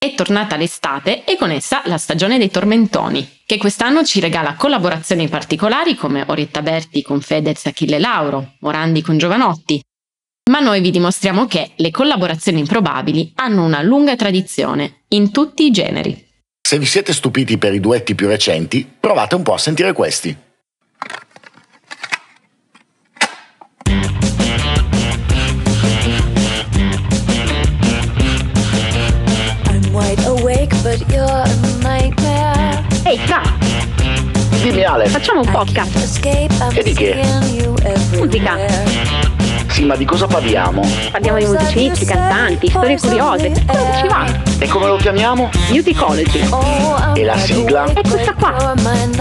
È tornata l'estate e con essa la stagione dei tormentoni, che quest'anno ci regala collaborazioni particolari come Orietta Berti con Fedez e Achille Lauro, Morandi con Jovanotti. Ma noi vi dimostriamo che le collaborazioni improbabili hanno una lunga tradizione, in tutti i generi. Se vi siete stupiti per i duetti più recenti, provate un po' a sentire questi. Wide awake, but you're a nightmare. Ehi, Fra! Dimmi Ale. Facciamo un podcast. E di che? Musica. Sì, ma di cosa parliamo? Parliamo di musicisti, cantanti, storie curiose, quello che ci va. E come lo chiamiamo? Musicology. E la sigla? È questa qua.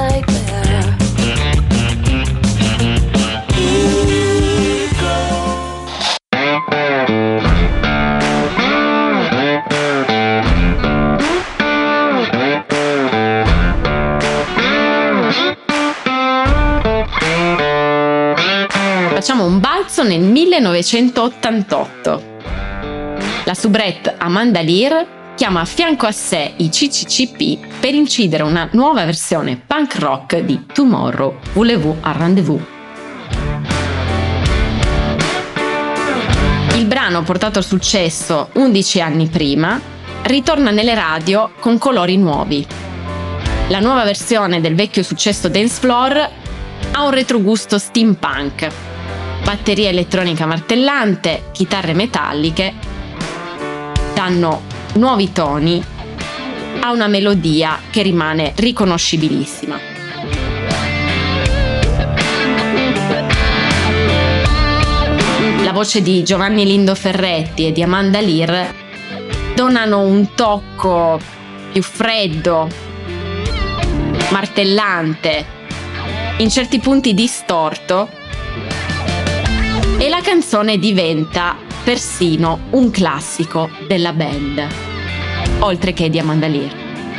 Facciamo un balzo nel 1988. La soubrette Amanda Lear chiama a fianco a sé i CCCP per incidere una nuova versione punk rock di Tomorrow, Voulez-vous un rendezvous. Il brano, portato al successo 11 anni prima, ritorna nelle radio con colori nuovi. La nuova versione del vecchio successo Dance Floor ha un retrogusto steampunk. Batteria elettronica martellante, chitarre metalliche danno nuovi toni a una melodia che rimane riconoscibilissima. La voce di Giovanni Lindo Ferretti e di Amanda Lear donano un tocco più freddo, martellante, in certi punti distorto, e la canzone diventa persino un classico della band, oltre che di Amanda Lear.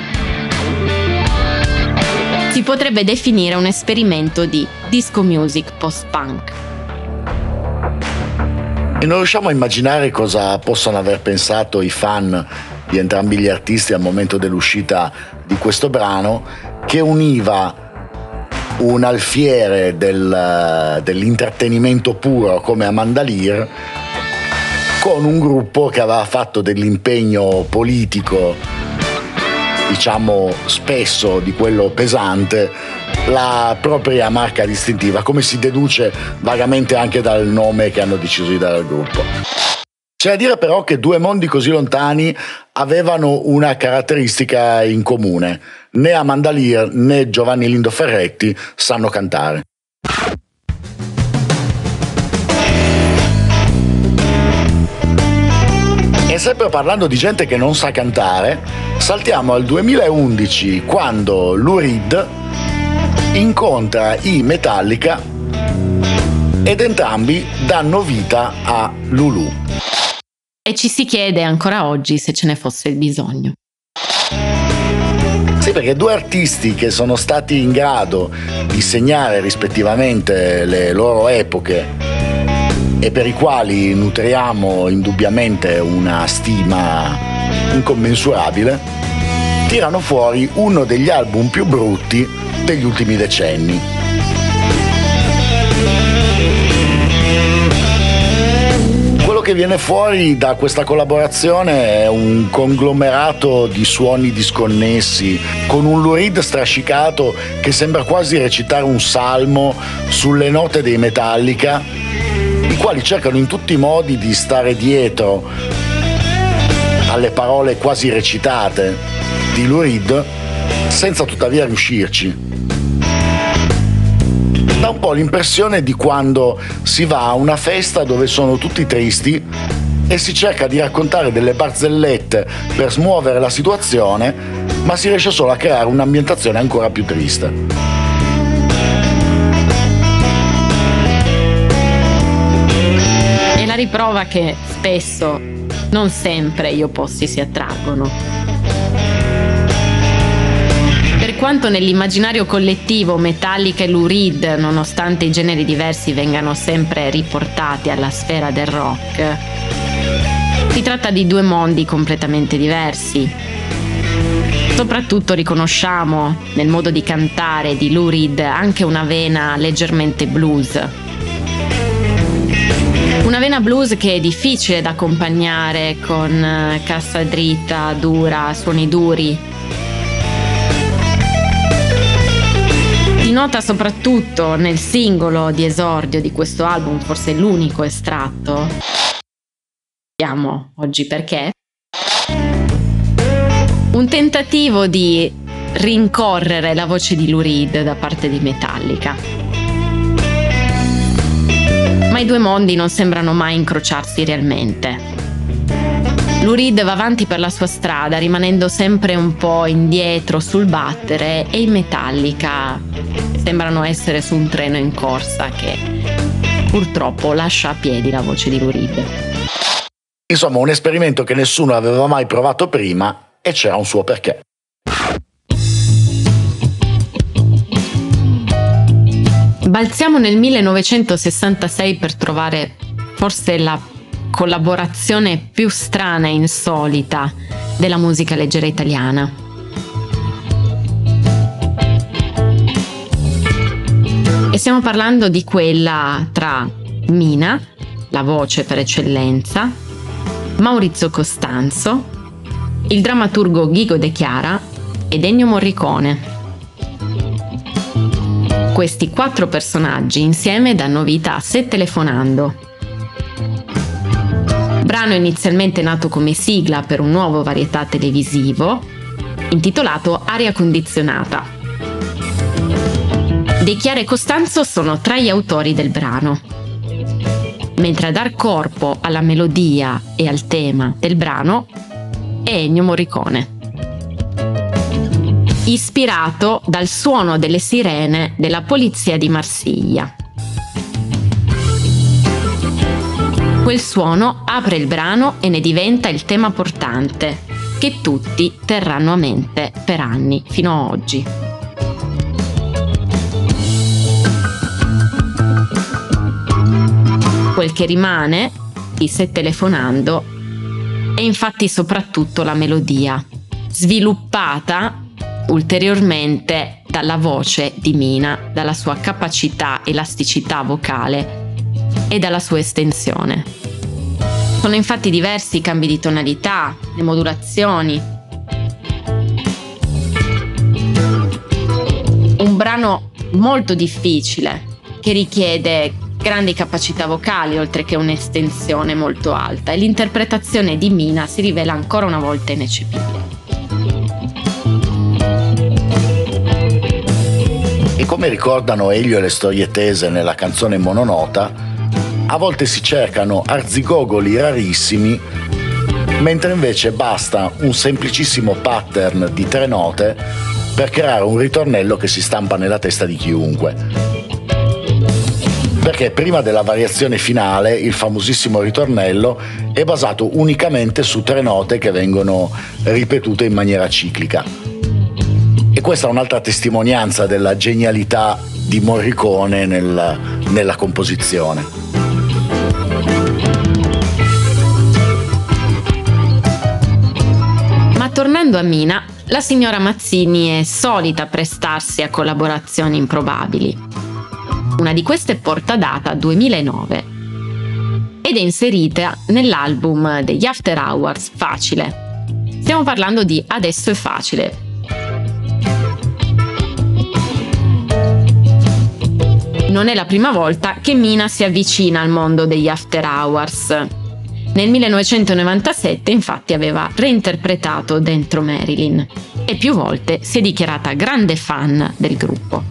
Si potrebbe definire un esperimento di disco music post-punk. E non riusciamo a immaginare cosa possono aver pensato i fan di entrambi gli artisti al momento dell'uscita di questo brano, che univa un alfiere dell'intrattenimento puro come Amanda Lear con un gruppo che aveva fatto dell'impegno politico, diciamo spesso di quello pesante, la propria marca distintiva, come si deduce vagamente anche dal nome che hanno deciso di dare al gruppo. C'è da dire però che due mondi così lontani avevano una caratteristica in comune: né Amanda Lear né Giovanni Lindo Ferretti sanno cantare. E sempre parlando di gente che non sa cantare, saltiamo al 2011, quando Lou Reed incontra i Metallica ed entrambi danno vita a Lulu. E ci si chiede ancora oggi se ce ne fosse il bisogno. Sì, perché due artisti che sono stati in grado di segnare rispettivamente le loro epoche e per i quali nutriamo indubbiamente una stima incommensurabile, tirano fuori uno degli album più brutti degli ultimi decenni. Quello che viene fuori da questa collaborazione è un conglomerato di suoni disconnessi, con un Lou Reed strascicato che sembra quasi recitare un salmo sulle note dei Metallica, i quali cercano in tutti i modi di stare dietro alle parole quasi recitate di Lou Reed, senza tuttavia riuscirci. Dà un po' l'impressione di quando si va a una festa dove sono tutti tristi e si cerca di raccontare delle barzellette per smuovere la situazione, ma si riesce solo a creare un'ambientazione ancora più triste. È la riprova che spesso, non sempre, gli opposti si attraggono. Per quanto nell'immaginario collettivo Metallica e Lou Reed, nonostante i generi diversi vengano sempre riportati alla sfera del rock, si tratta di due mondi completamente diversi, Soprattutto riconosciamo nel modo di cantare di Lou Reed anche una vena leggermente blues. Una vena blues che è difficile da accompagnare con cassa dritta, dura, suoni duri. Si nota soprattutto nel singolo di esordio di questo album, forse l'unico estratto. Vediamo oggi perché. Un tentativo di rincorrere la voce di Lou Reed da parte di Metallica. Ma i due mondi non sembrano mai incrociarsi realmente. Lou Reed va avanti per la sua strada, rimanendo sempre un po' indietro sul battere, e i Metallica sembrano essere su un treno in corsa che purtroppo lascia a piedi la voce di Lou Reed. Insomma, un esperimento che nessuno aveva mai provato prima, e c'era un suo perché. Balziamo nel 1966 per trovare forse la collaborazione più strana e insolita della musica leggera italiana. E stiamo parlando di quella tra Mina, la voce per eccellenza, Maurizio Costanzo, il drammaturgo Ghigo De Chiara ed Ennio Morricone. Questi 4 personaggi insieme danno vita a Se Telefonando, brano inizialmente nato come sigla per un nuovo varietà televisivo intitolato Aria Condizionata. De Chiara e Costanzo sono tra gli autori del brano, mentre a dar corpo alla melodia e al tema del brano è Ennio Morricone, ispirato dal suono delle sirene della polizia di Marsiglia. Quel suono apre il brano e ne diventa il tema portante, che tutti terranno a mente per anni fino a oggi. Quel che rimane di Se Telefonando è infatti soprattutto la melodia, sviluppata ulteriormente dalla voce di Mina, dalla sua capacità, elasticità vocale e dalla sua estensione. Sono infatti diversi i cambi di tonalità, le modulazioni. Un brano molto difficile che richiede grandi capacità vocali oltre che un'estensione molto alta, e l'interpretazione di Mina si rivela ancora una volta ineccepibile. E come ricordano Elio e le storie tese nella canzone mononota, a volte si cercano arzigogoli rarissimi, mentre invece basta un semplicissimo pattern di 3 note per creare un ritornello che si stampa nella testa di chiunque. Perché prima della variazione finale il famosissimo ritornello è basato unicamente su 3 note che vengono ripetute in maniera ciclica. E questa è un'altra testimonianza della genialità di Morricone nella composizione. Ma tornando a Mina, la signora Mazzini è solita prestarsi a collaborazioni improbabili. Una di queste porta data 2009 ed è inserita nell'album degli After Hours Facile. Stiamo parlando di Adesso è facile. Non è la prima volta che Mina si avvicina al mondo degli After Hours. Nel 1997 infatti aveva reinterpretato Dentro Marilyn e più volte si è dichiarata grande fan del gruppo.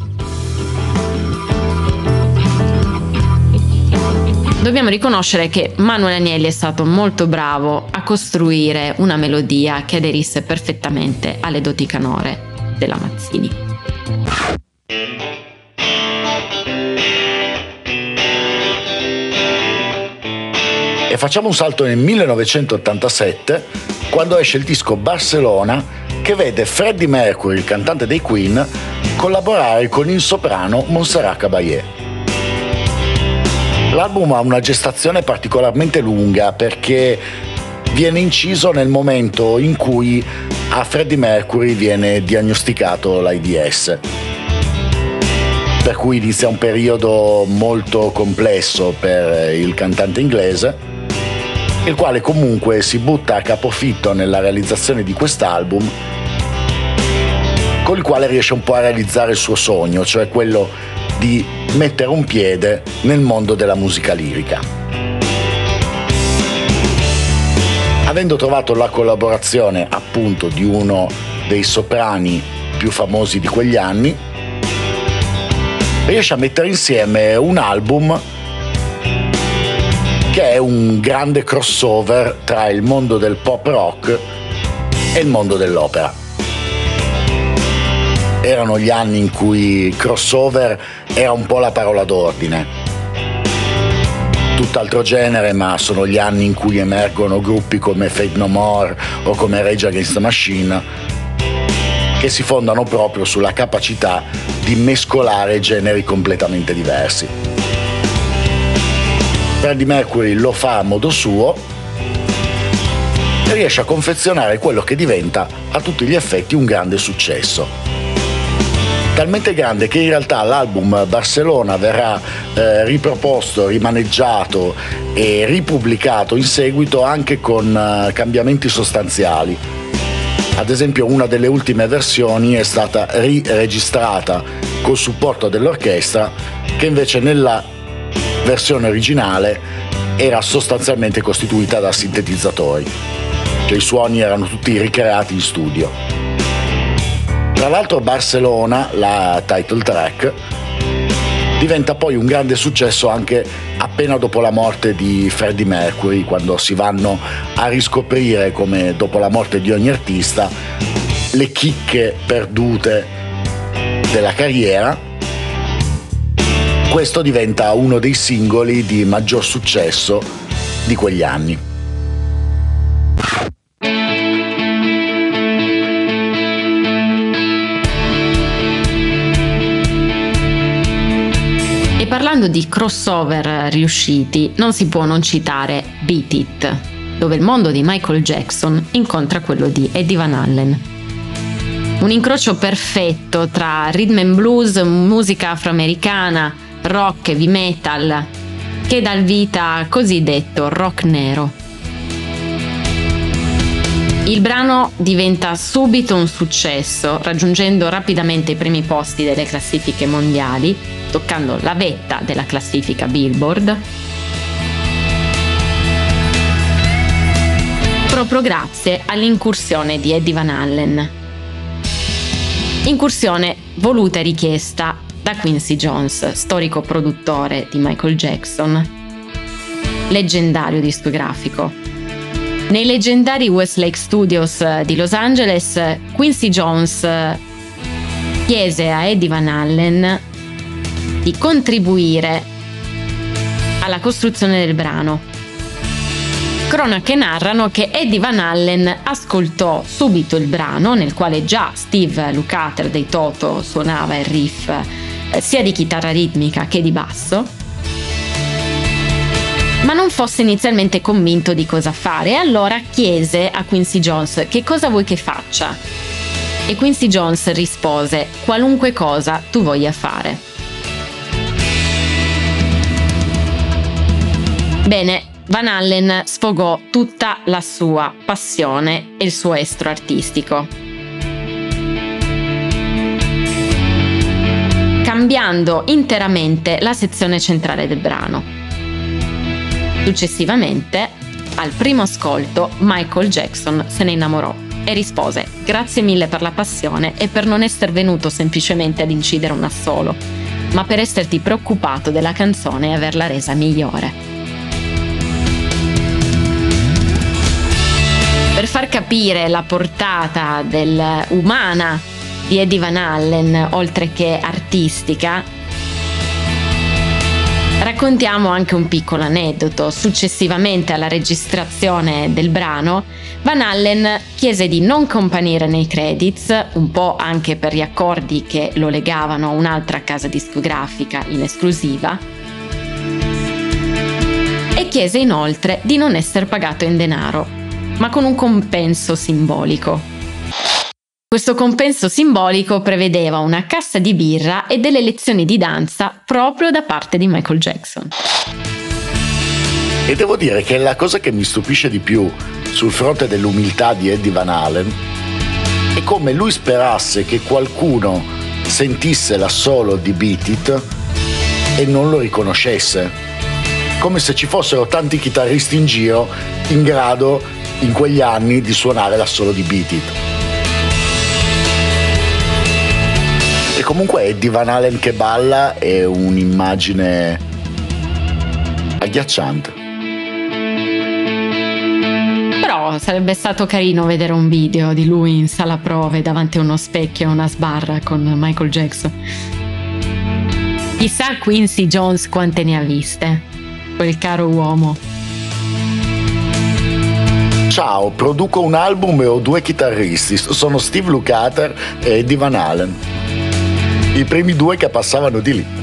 Dobbiamo riconoscere che Manuel Agnelli è stato molto bravo a costruire una melodia che aderisse perfettamente alle doti canore della Mazzini. E facciamo un salto nel 1987, quando esce il disco Barcelona, che vede Freddie Mercury, il cantante dei Queen, collaborare con il soprano Montserrat Caballé. L'album ha una gestazione particolarmente lunga perché viene inciso nel momento in cui a Freddie Mercury viene diagnosticato l'AIDS, per cui inizia un periodo molto complesso per il cantante inglese, il quale comunque si butta a capofitto nella realizzazione di quest'album, con il quale riesce un po' a realizzare il suo sogno, cioè quello di mettere un piede nel mondo della musica lirica. Avendo trovato la collaborazione appunto di uno dei soprani più famosi di quegli anni, riesce a mettere insieme un album che è un grande crossover tra il mondo del pop rock e il mondo dell'opera. Erano gli anni in cui crossover era un po' la parola d'ordine. Tutt'altro genere, ma sono gli anni in cui emergono gruppi come Faith No More o come Rage Against the Machine, che si fondano proprio sulla capacità di mescolare generi completamente diversi. Freddie Mercury lo fa a modo suo e riesce a confezionare quello che diventa a tutti gli effetti un grande successo. Talmente grande che in realtà l'album Barcellona verrà riproposto, rimaneggiato e ripubblicato in seguito anche con cambiamenti sostanziali. Ad esempio, una delle ultime versioni è stata riregistrata col supporto dell'orchestra, che invece nella versione originale era sostanzialmente costituita da sintetizzatori, cioè i suoni erano tutti ricreati in studio. Tra l'altro Barcellona, la title track, diventa poi un grande successo anche appena dopo la morte di Freddie Mercury, quando si vanno a riscoprire, come dopo la morte di ogni artista, le chicche perdute della carriera. Questo diventa uno dei singoli di maggior successo di quegli anni. E parlando di crossover riusciti, non si può non citare Beat It, dove il mondo di Michael Jackson incontra quello di Eddie Van Halen. Un incrocio perfetto tra rhythm and blues, musica afroamericana, rock, heavy metal, che dà il vita al cosiddetto rock nero. Il brano diventa subito un successo, raggiungendo rapidamente i primi posti delle classifiche mondiali, toccando la vetta della classifica Billboard, proprio grazie all'incursione di Eddie Van Halen. Incursione voluta e richiesta da Quincy Jones, storico produttore di Michael Jackson, leggendario discografico. Nei leggendari Westlake Studios di Los Angeles, Quincy Jones chiese a Eddie Van Halen di contribuire alla costruzione del brano. Cronache narrano che Eddie Van Halen ascoltò subito il brano, nel quale già Steve Lukather dei Toto suonava il riff sia di chitarra ritmica che di basso, ma non fosse inizialmente convinto di cosa fare, e allora chiese a Quincy Jones: che cosa vuoi che faccia? E Quincy Jones rispose: qualunque cosa tu voglia fare. Bene, Van Halen sfogò tutta la sua passione e il suo estro artistico, cambiando interamente la sezione centrale del brano. Successivamente, al primo ascolto, Michael Jackson se ne innamorò e rispose: grazie mille per la passione e per non essere venuto semplicemente ad incidere un assolo, ma per esserti preoccupato della canzone e averla resa migliore. Per far capire la portata umana di Eddie Van Halen, oltre che artistica, raccontiamo anche un piccolo aneddoto. Successivamente alla registrazione del brano, Van Halen chiese di non comparire nei credits, un po' anche per gli accordi che lo legavano a un'altra casa discografica in esclusiva, e chiese inoltre di non essere pagato in denaro, ma con un compenso simbolico. Questo compenso simbolico prevedeva una cassa di birra e delle lezioni di danza proprio da parte di Michael Jackson. E devo dire che la cosa che mi stupisce di più sul fronte dell'umiltà di Eddie Van Halen è come lui sperasse che qualcuno sentisse l'assolo di Beat It e non lo riconoscesse, come se ci fossero tanti chitarristi in giro in grado in quegli anni di suonare l'assolo di Beat It. E comunque Eddie Van Halen che balla è un'immagine agghiacciante. Però sarebbe stato carino vedere un video di lui in sala prove davanti a uno specchio e una sbarra con Michael Jackson. Chissà Quincy Jones quante ne ha viste, quel caro uomo. Ciao, produco un album e ho 2 chitarristi, sono Steve Lukather e Eddie Van Halen. I primi 2 che passavano di lì.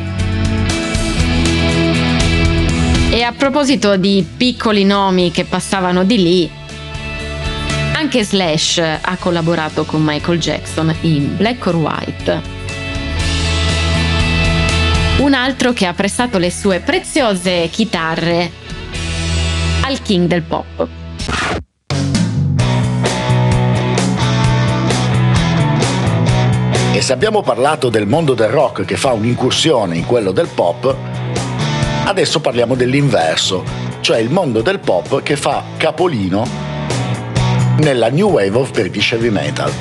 E a proposito di piccoli nomi che passavano di lì, anche Slash ha collaborato con Michael Jackson in Black or White. Un altro che ha prestato le sue preziose chitarre al king del pop. E se abbiamo parlato del mondo del rock che fa un'incursione in quello del pop, adesso parliamo dell'inverso, cioè il mondo del pop che fa capolino nella New Wave of British Heavy Metal.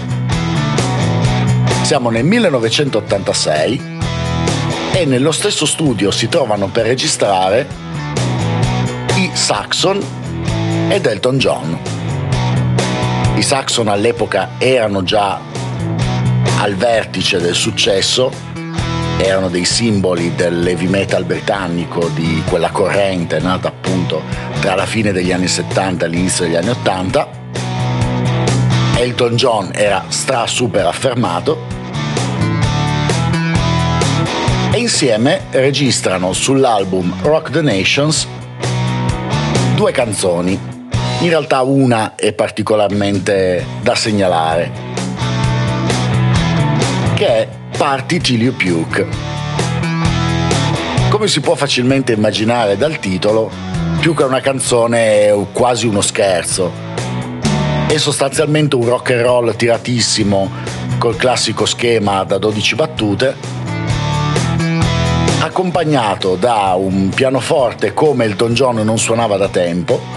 Siamo nel 1986 e nello stesso studio si trovano per registrare i Saxon ed Elton John. I Saxon all'epoca erano già al vertice del successo, erano dei simboli dell'heavy metal britannico, di quella corrente nata appunto tra la fine degli anni 70 e l'inizio degli anni 80. Elton John era super affermato e insieme registrano sull'album Rock the Nations 2 canzoni. In realtà una è particolarmente da segnalare, che è Party Till You Puke. Come si può facilmente immaginare dal titolo, Puke è una canzone quasi uno scherzo. È sostanzialmente un rock and roll tiratissimo col classico schema da 12 battute, accompagnato da un pianoforte come Elton John non suonava da tempo.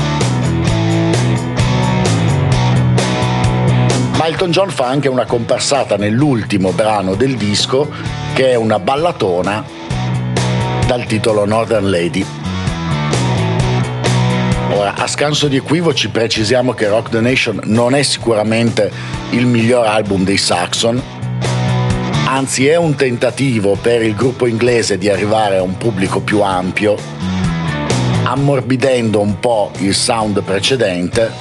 Ma Elton John fa anche una comparsata nell'ultimo brano del disco, che è una ballatona dal titolo Northern Lady. Ora, a scanso di equivoci, precisiamo che Rock the Nation non è sicuramente il miglior album dei Saxon, anzi è un tentativo per il gruppo inglese di arrivare a un pubblico più ampio, ammorbidendo un po' il sound precedente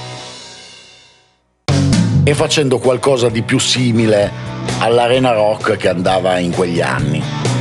e facendo qualcosa di più simile all'arena rock che andava in quegli anni.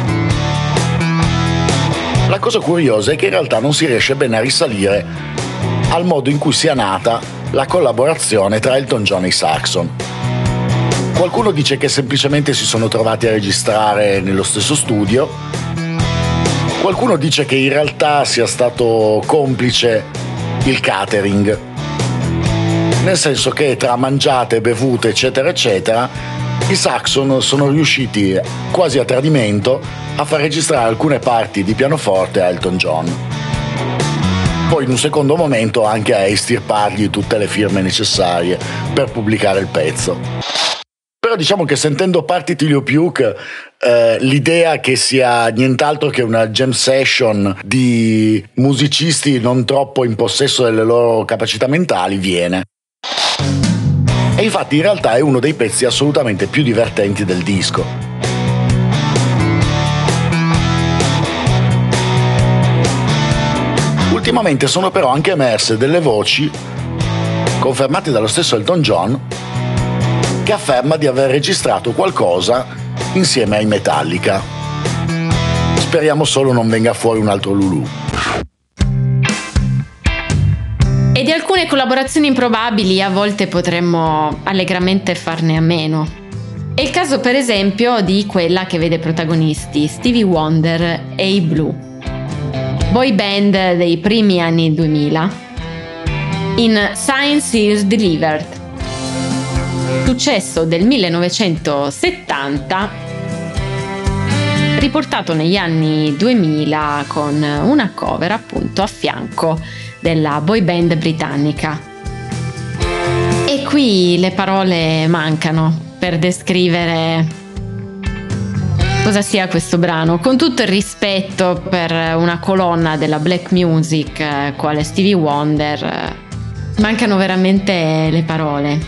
La cosa curiosa è che in realtà non si riesce bene a risalire al modo in cui sia nata la collaborazione tra Elton John e i Saxon. Qualcuno dice che semplicemente si sono trovati a registrare nello stesso studio, qualcuno dice che in realtà sia stato complice il catering, nel senso che tra mangiate, bevute, eccetera, eccetera, i Saxon sono riusciti quasi a tradimento a far registrare alcune parti di pianoforte a Elton John. Poi in un secondo momento anche a estirpargli tutte le firme necessarie per pubblicare il pezzo. Però diciamo che sentendo Party Till You Puke, l'idea che sia nient'altro che una jam session di musicisti non troppo in possesso delle loro capacità mentali viene. E infatti in realtà è uno dei pezzi assolutamente più divertenti del disco. Ultimamente sono però anche emerse delle voci, confermate dallo stesso Elton John, che afferma di aver registrato qualcosa insieme ai Metallica. Speriamo solo non venga fuori un altro Lulu. E di alcuni alcune collaborazioni improbabili a volte potremmo allegramente farne a meno. È il caso per esempio di quella che vede protagonisti Stevie Wonder e i Blue, boy band dei primi anni 2000, in Science is Delivered, successo del 1970, riportato negli anni 2000 con una cover appunto a fianco della boy band britannica. E qui le parole mancano per descrivere cosa sia questo brano, con tutto il rispetto per una colonna della black music quale Stevie Wonder. Mancano veramente le parole.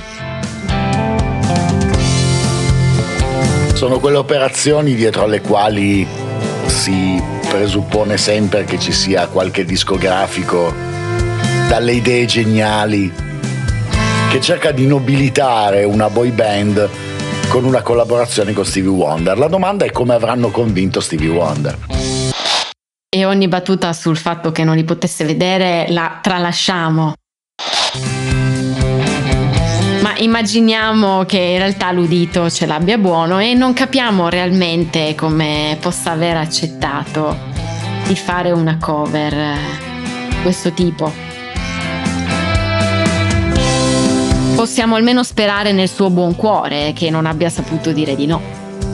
Sono quelle operazioni dietro alle quali si presuppone sempre che ci sia qualche discografico dalle idee geniali che cerca di nobilitare una boy band con una collaborazione con Stevie Wonder. La domanda è come avranno convinto Stevie Wonder. E ogni battuta sul fatto che non li potesse vedere la tralasciamo. Ma immaginiamo che in realtà l'udito ce l'abbia buono e non capiamo realmente come possa aver accettato di fare una cover di questo tipo. Possiamo almeno sperare nel suo buon cuore che non abbia saputo dire di no.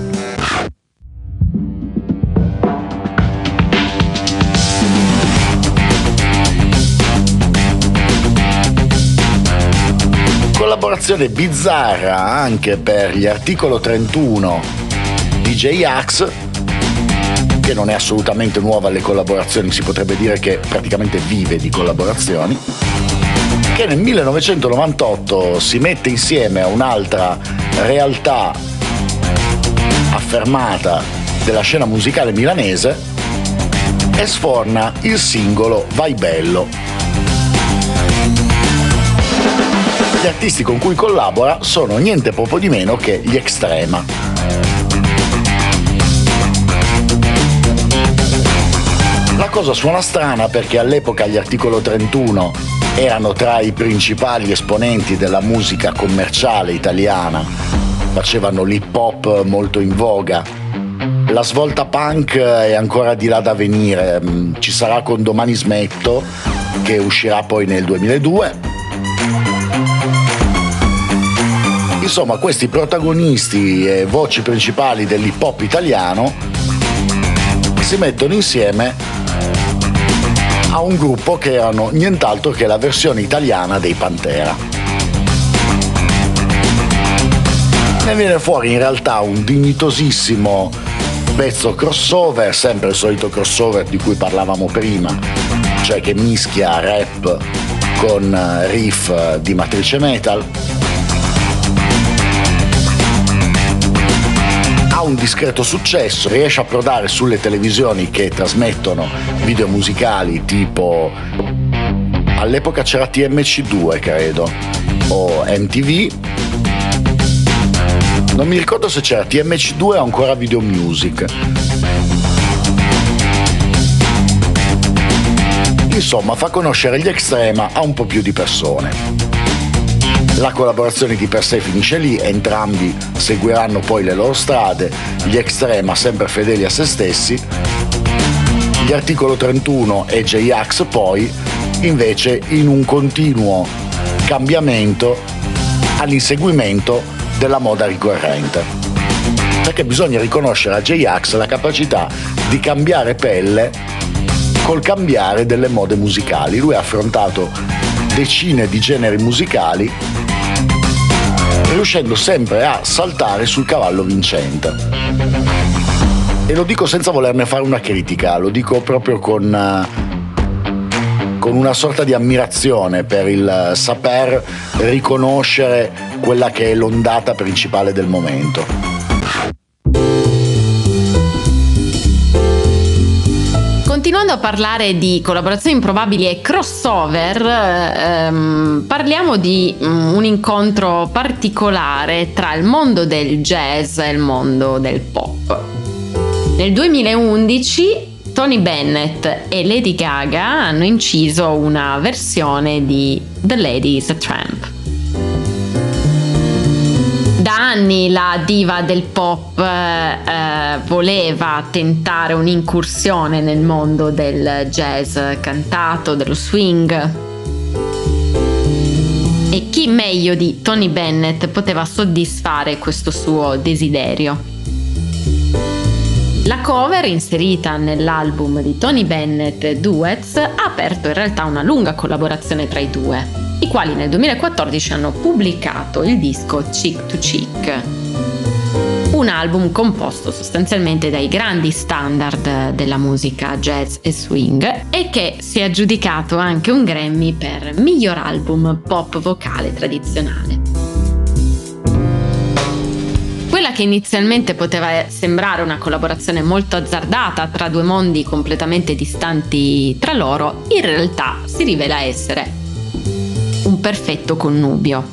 Collaborazione bizzarra anche per gli Articolo 31 di J-Ax, che non è assolutamente nuova alle collaborazioni, si potrebbe dire che praticamente vive di collaborazioni, che nel 1998 si mette insieme a un'altra realtà affermata della scena musicale milanese e sforna il singolo Vai Bello. Gli artisti con cui collabora sono niente poco di meno che gli Extrema. La cosa suona strana perché all'epoca gli Articolo 31 erano tra i principali esponenti della musica commerciale italiana, facevano l'hip hop molto in voga. La svolta punk è ancora di là da venire, ci sarà con Domani Smetto, che uscirà poi nel 2002. Insomma, questi protagonisti e voci principali dell'hip hop italiano si mettono insieme a un gruppo che erano nient'altro che la versione italiana dei Pantera. Ne viene fuori in realtà un dignitosissimo pezzo crossover, sempre il solito crossover di cui parlavamo prima, cioè che mischia rap con riff di matrice metal. Ha un discreto successo, riesce a approdare sulle televisioni che trasmettono video musicali tipo, all'epoca c'era TMC2 credo, o MTV, non mi ricordo se c'era TMC2 o ancora Video Music. Insomma, fa conoscere gli Extrema a un po' più di persone. La collaborazione di per sé finisce lì, entrambi seguiranno poi le loro strade, gli Extrema sempre fedeli a se stessi, gli Articolo 31 e J-Ax poi invece in un continuo cambiamento all'inseguimento della moda ricorrente. Perché bisogna riconoscere a J-Ax la capacità di cambiare pelle col cambiare delle mode musicali. Lui ha affrontato decine di generi musicali, riuscendo sempre a saltare sul cavallo vincente. E lo dico senza volerne fare una critica, lo dico proprio con una sorta di ammirazione per il saper riconoscere quella che è l'ondata principale del momento. Continuando a parlare di collaborazioni improbabili e crossover, parliamo di un incontro particolare tra il mondo del jazz e il mondo del pop. Nel 2011 Tony Bennett e Lady Gaga hanno inciso una versione di The Lady is a Tramp. Da anni la diva del pop voleva tentare un'incursione nel mondo del jazz cantato, dello swing. E chi meglio di Tony Bennett poteva soddisfare questo suo desiderio? La cover, inserita nell'album di Tony Bennett Duets, ha aperto in realtà una lunga collaborazione tra i due, i quali nel 2014 hanno pubblicato il disco Chick to Chick, un album composto sostanzialmente dai grandi standard della musica jazz e swing e che si è aggiudicato anche un Grammy per miglior album pop vocale tradizionale. Quella che inizialmente poteva sembrare una collaborazione molto azzardata tra due mondi completamente distanti tra loro, in realtà si rivela essere un perfetto connubio.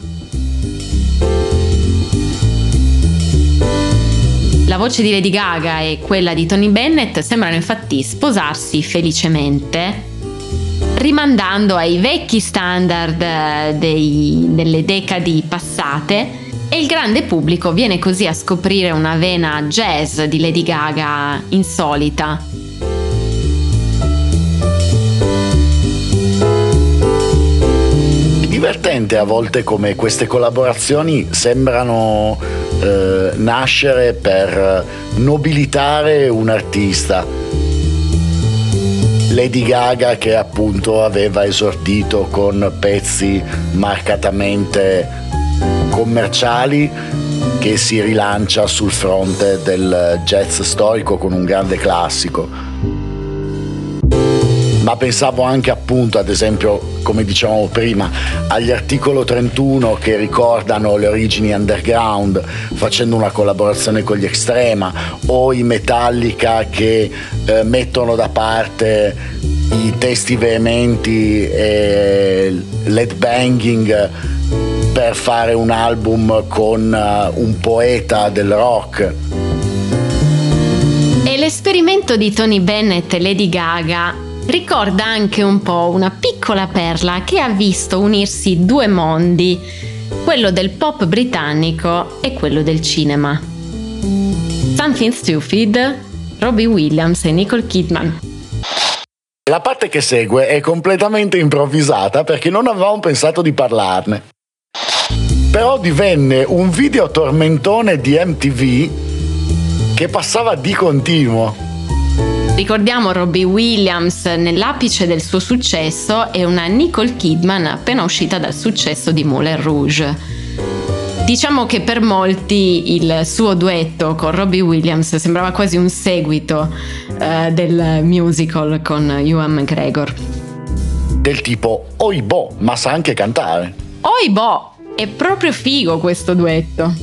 La voce di Lady Gaga e quella di Tony Bennett sembrano infatti sposarsi felicemente, rimandando ai vecchi standard delle decadi passate, e il grande pubblico viene così a scoprire una vena jazz di Lady Gaga insolita. È divertente a volte come queste collaborazioni sembrano nascere per nobilitare un artista. Lady Gaga, che appunto aveva esordito con pezzi marcatamente commerciali, che si rilancia sul fronte del jazz storico con un grande classico. Ma pensavo anche appunto, ad esempio, come dicevamo prima, agli Articolo 31 che ricordano le origini underground facendo una collaborazione con gli Extrema, o i Metallica che mettono da parte i testi veementi e l'headbanging per fare un album con un poeta del rock. E l'esperimento di Tony Bennett e Lady Gaga ricorda anche un po' una piccola perla che ha visto unirsi due mondi, quello del pop britannico e quello del cinema. Something Stupid, Robbie Williams e Nicole Kidman. La parte che segue è completamente improvvisata perché non avevamo pensato di parlarne. Però divenne un video tormentone di MTV che passava di continuo. Ricordiamo Robbie Williams nell'apice del suo successo e una Nicole Kidman appena uscita dal successo di Moulin Rouge. Diciamo che per molti il suo duetto con Robbie Williams sembrava quasi un seguito del musical con Ewan McGregor. Del tipo, oibò, ma sa anche cantare. Oibò! È proprio figo questo duetto.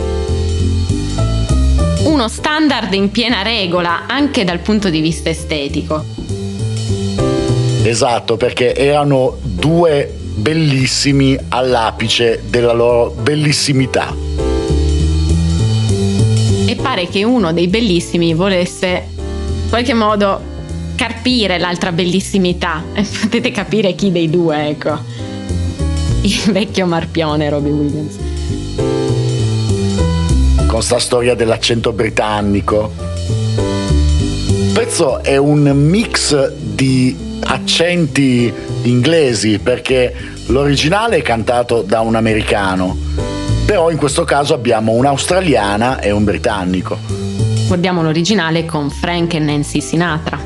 Uno standard in piena regola anche dal punto di vista estetico. Esatto, perché erano due bellissimi all'apice della loro bellissimità. E pare che uno dei bellissimi volesse in qualche modo carpire l'altra bellissimità. E potete capire chi dei due, ecco. Il vecchio marpione Robbie Williams. Con sta storia dell'accento britannico. Il pezzo è un mix di accenti inglesi, perché l'originale è cantato da un americano, però in questo caso abbiamo un'australiana e un britannico. Guardiamo l'originale con Frank e Nancy Sinatra.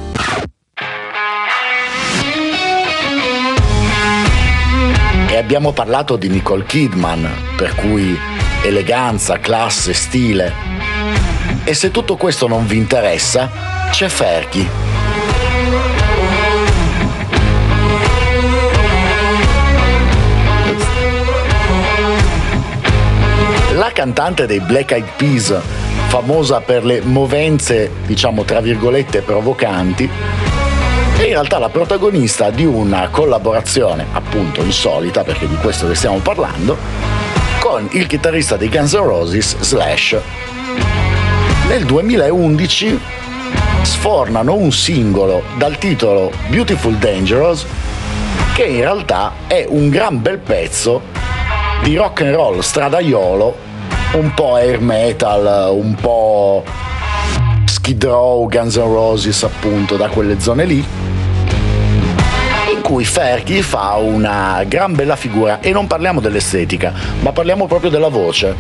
E abbiamo parlato di Nicole Kidman, per cui eleganza, classe, stile. E se tutto questo non vi interessa, c'è Fergie. La cantante dei Black Eyed Peas, famosa per le movenze, diciamo tra virgolette, provocanti, è in realtà la protagonista di una collaborazione appunto insolita, perché di questo che stiamo parlando, con il chitarrista dei Guns N' Roses Slash. Nel 2011 sfornano un singolo dal titolo Beautiful Dangerous, che in realtà è un gran bel pezzo di rock and roll stradaiolo, un po' air metal, un po' Skid Row, Guns N' Roses, appunto, da quelle zone lì, in cui Fergie fa una gran bella figura. E non parliamo dell'estetica, ma parliamo proprio della voce.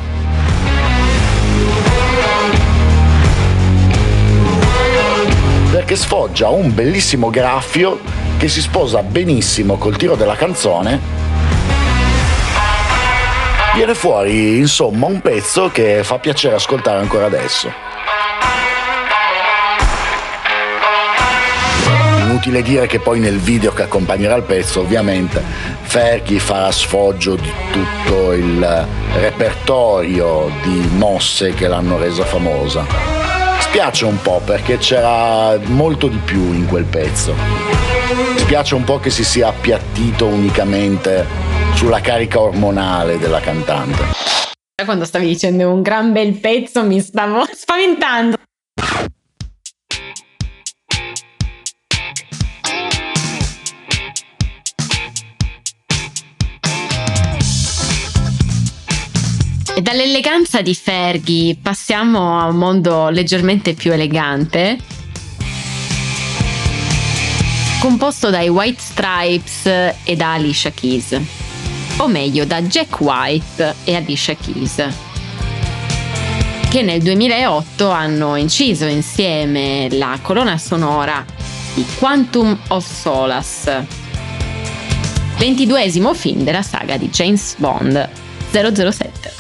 Perché sfoggia un bellissimo graffio che si sposa benissimo col tiro della canzone. Viene fuori, insomma, un pezzo che fa piacere ascoltare ancora adesso. Inutile dire che poi nel video che accompagnerà il pezzo, ovviamente, Fergie farà sfoggio di tutto il repertorio di mosse che l'hanno resa famosa. Spiace un po' perché c'era molto di più in quel pezzo. Spiace un po' che si sia appiattito unicamente sulla carica ormonale della cantante. Quando stavi dicendo un gran bel pezzo mi stavo spaventando. E dall'eleganza di Fergie passiamo a un mondo leggermente più elegante, composto dai White Stripes e da Alicia Keys, o meglio da Jack White e Alicia Keys, che nel 2008 hanno inciso insieme la colonna sonora di Quantum of Solace, 22esimo film della saga di James Bond 007.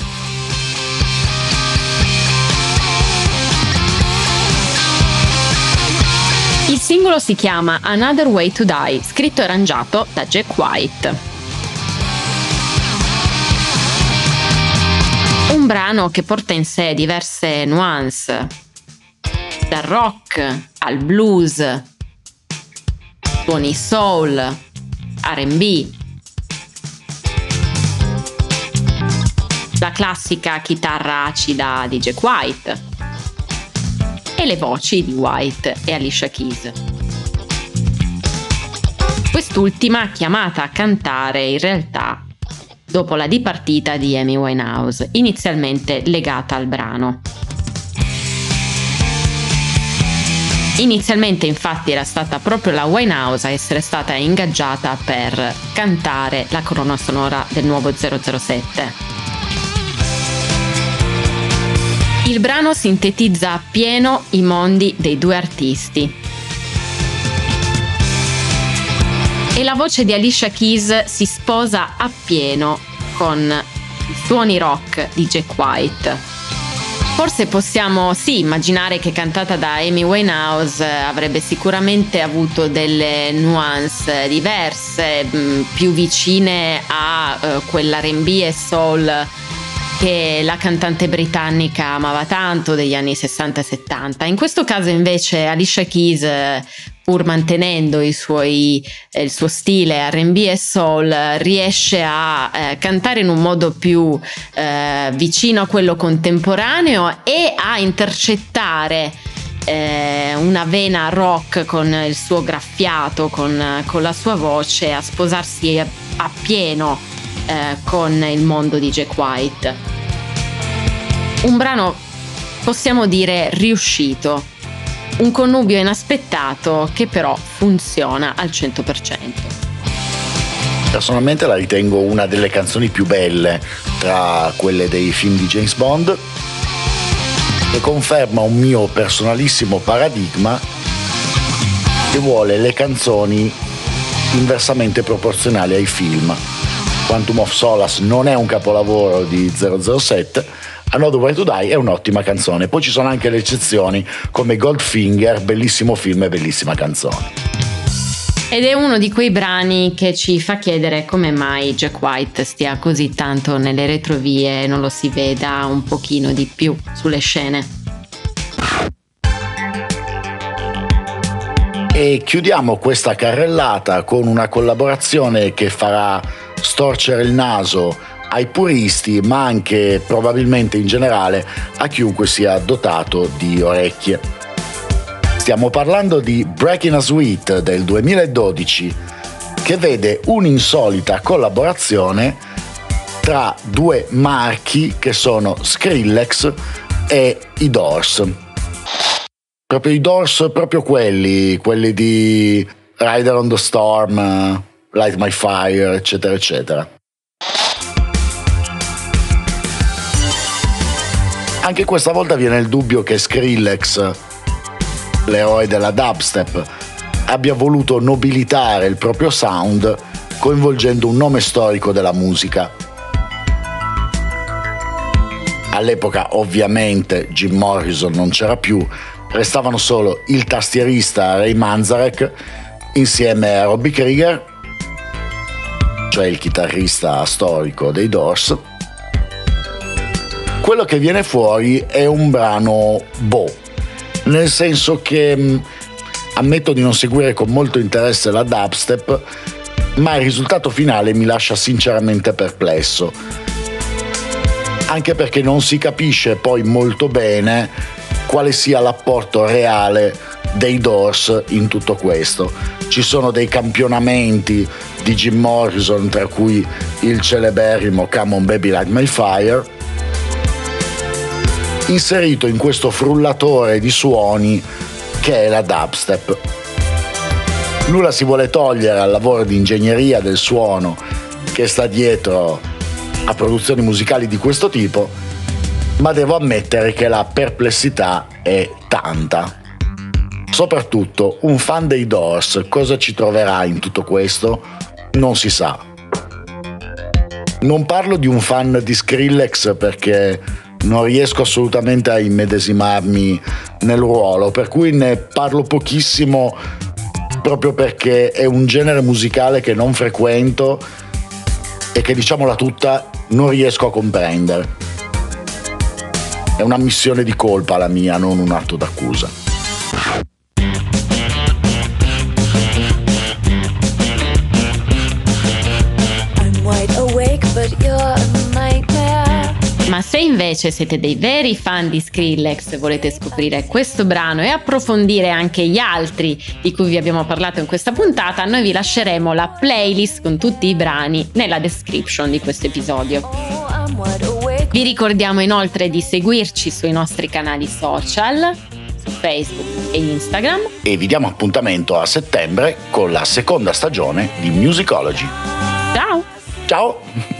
Il singolo si chiama Another Way to Die, scritto e arrangiato da Jack White. Un brano che porta in sé diverse nuance, dal rock al blues, suoni soul, R&B, la classica chitarra acida di Jack White e le voci di White e Alicia Keys. Quest'ultima chiamata a cantare in realtà dopo la dipartita di Amy Winehouse, inizialmente legata al brano. Inizialmente infatti era stata proprio la Winehouse a essere stata ingaggiata per cantare la colonna sonora del nuovo 007. Il brano sintetizza appieno i mondi dei due artisti e la voce di Alicia Keys si sposa appieno con i suoni rock di Jack White. Forse possiamo immaginare che cantata da Amy Winehouse avrebbe sicuramente avuto delle nuance diverse, più vicine a quell'R&B e soul che la cantante britannica amava tanto degli anni 60 e 70. In questo caso invece Alicia Keys, pur mantenendo il suo stile R&B e soul, riesce a cantare in un modo più vicino a quello contemporaneo e a intercettare una vena rock con il suo graffiato, con la sua voce, a sposarsi appieno con il mondo di Jack White. Un brano, possiamo dire, riuscito, un connubio inaspettato che però funziona al 100%. Personalmente la ritengo una delle canzoni più belle tra quelle dei film di James Bond e conferma un mio personalissimo paradigma che vuole le canzoni inversamente proporzionali ai film. Quantum of Solace non è un capolavoro di 007, Another Way to Die è un'ottima canzone. Poi ci sono anche le eccezioni come Goldfinger, bellissimo film e bellissima canzone. Ed è uno di quei brani che ci fa chiedere come mai Jack White stia così tanto nelle retrovie e non lo si veda un pochino di più sulle scene. E chiudiamo questa carrellata con una collaborazione che farà storcere il naso ai puristi, ma anche probabilmente in generale a chiunque sia dotato di orecchie. Stiamo parlando di Breaking a Sweat del 2012, che vede un'insolita collaborazione tra due marchi che sono Skrillex e i Doors. Proprio i Doors, proprio quelli di Rider on the Storm, Light My Fire, eccetera, eccetera. Anche questa volta viene il dubbio che Skrillex, l'eroe della dubstep, abbia voluto nobilitare il proprio sound coinvolgendo un nome storico della musica. All'epoca ovviamente Jim Morrison non c'era più, restavano solo il tastierista Ray Manzarek insieme a Robbie Krieger, cioè il chitarrista storico dei Doors. Quello che viene fuori è un brano nel senso che ammetto di non seguire con molto interesse la dubstep, ma il risultato finale mi lascia sinceramente perplesso, anche perché non si capisce poi molto bene quale sia l'apporto reale dei Doors in tutto questo. Ci sono dei campionamenti di Jim Morrison, tra cui il celeberrimo Come On Baby Light My Fire, inserito in questo frullatore di suoni che è la dubstep. Nulla si vuole togliere al lavoro di ingegneria del suono che sta dietro a produzioni musicali di questo tipo, ma devo ammettere che la perplessità è tanta. Soprattutto un fan dei Doors cosa ci troverà in tutto questo? Non si sa. Non parlo di un fan di Skrillex perché non riesco assolutamente a immedesimarmi nel ruolo, per cui ne parlo pochissimo proprio perché è un genere musicale che non frequento e che, diciamola tutta, non riesco a comprendere. È una missione di colpa la mia, non un atto d'accusa. I'm wide awake, but you're a nightmare. Ma se invece siete dei veri fan di Skrillex e volete scoprire questo brano e approfondire anche gli altri di cui vi abbiamo parlato in questa puntata, noi vi lasceremo la playlist con tutti i brani nella description di questo episodio. Oh, I'm wide awake. Vi ricordiamo inoltre di seguirci sui nostri canali social, su Facebook e Instagram. E vi diamo appuntamento a settembre con la seconda stagione di Musicology. Ciao! Ciao!